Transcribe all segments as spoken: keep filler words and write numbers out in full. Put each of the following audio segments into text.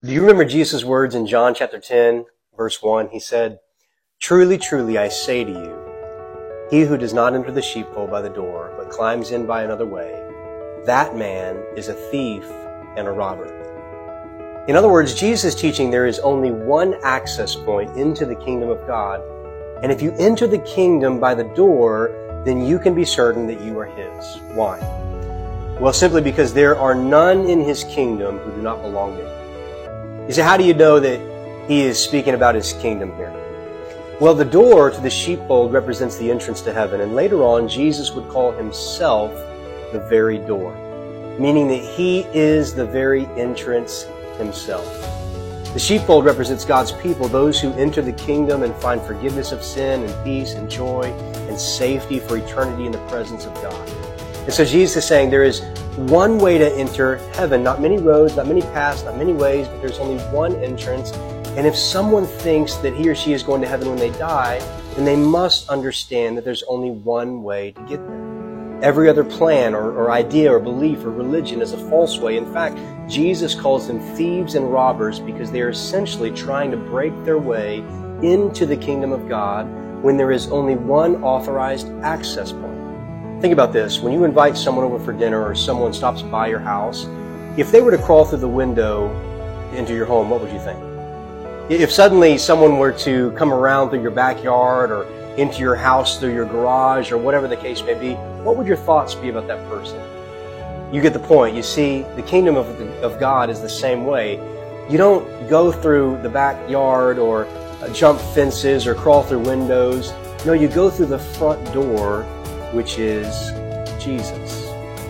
Do you remember Jesus' words in John chapter ten, verse one? He said, "Truly, truly, I say to you, he who does not enter the sheepfold by the door, but climbs in by another way, that man is a thief and a robber." In other words, Jesus is teaching there is only one access point into the kingdom of God. And if you enter the kingdom by the door, then you can be certain that you are His. Why? Well, simply because there are none in His kingdom who do not belong to Him. You say, how do you know that He is speaking about His kingdom here? Well, the door to the sheepfold represents the entrance to heaven, and later on, Jesus would call Himself the very door, meaning that He is the very entrance Himself. The sheepfold represents God's people, those who enter the kingdom and find forgiveness of sin and peace and joy and safety for eternity in the presence of God. And so Jesus is saying there is one way to enter heaven, not many roads, not many paths, not many ways, but there's only one entrance. And if someone thinks that he or she is going to heaven when they die, then they must understand that there's only one way to get there. Every other plan or, or idea or belief or religion is a false way. In fact, Jesus calls them thieves and robbers because they are essentially trying to break their way into the kingdom of God when there is only one authorized access point. Think about this. When you invite someone over for dinner or someone stops by your house, if they were to crawl through the window into your home, what would you think? If suddenly someone were to come around through your backyard or into your house through your garage or whatever the case may be, what would your thoughts be about that person? You get the point. You see, the kingdom of, of God is the same way. You don't go through the backyard or jump fences or crawl through windows. No, you go through the front door, which is Jesus.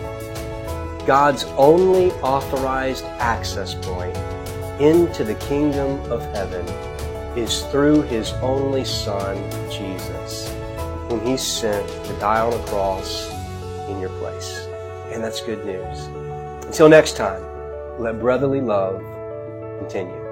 God's only authorized access point into the kingdom of heaven is through His only Son, Jesus, whom He sent to die on a cross in your place. And that's good news. Until next time, let brotherly love continue.